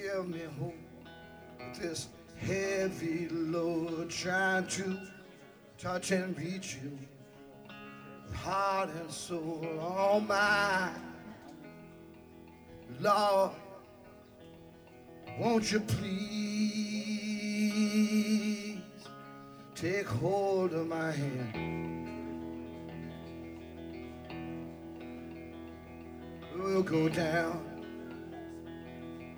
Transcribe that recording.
give me hope with this heavy load, trying to touch and reach you, heart and soul. Oh my Lord, won't you please take hold of my hand? We'll go down